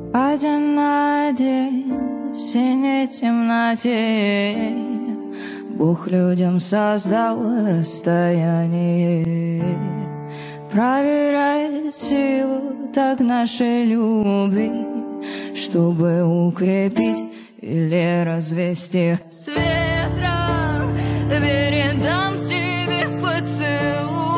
Один на один в синей темноте Бог людям создал расстояние, проверяет силу так нашей любви, чтобы укрепить или развести. С ветром передам тебе поцелуй.